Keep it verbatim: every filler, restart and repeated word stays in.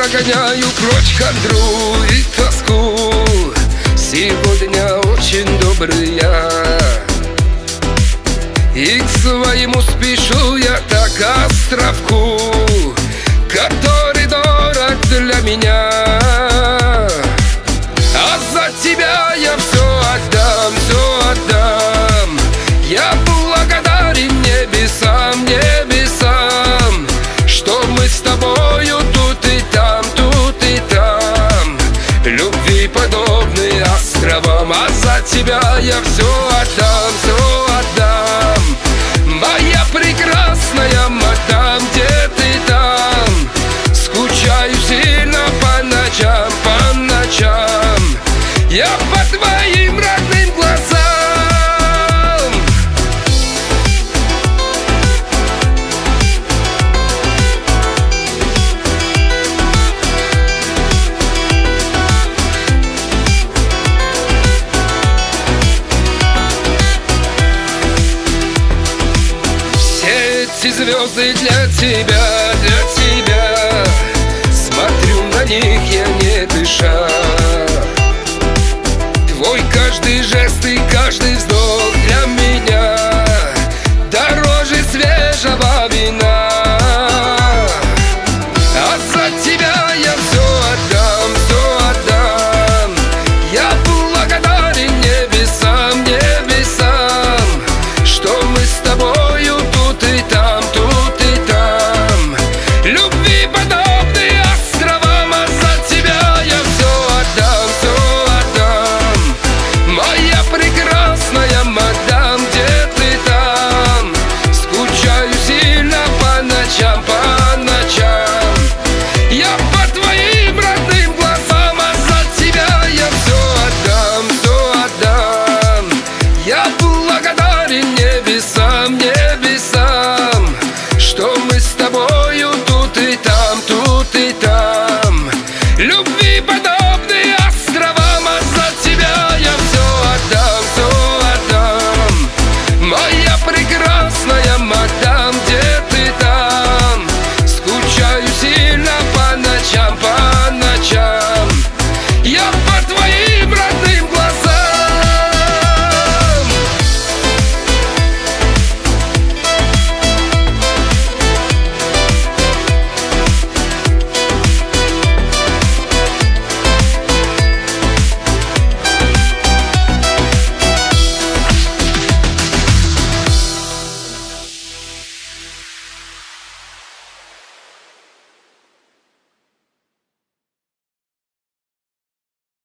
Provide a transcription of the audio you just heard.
прогоняю прочь хандру и тоску. Сегодня очень добрый я, и к своему спешу я так островку, который дорог для меня. А за тебя я все отдам, все отдам. Я благодарен небесам, небесам, что мы с тобою тут и там, тут и там, любви подобные островам. А за тебя я все отдам, все отдам. Моя прекрасная мадам, где ты там? Скучаю сильно по ночам, по ночам. Я по твоим родным глазам. Эти звезды для тебя, для тебя. Смотрю на них, я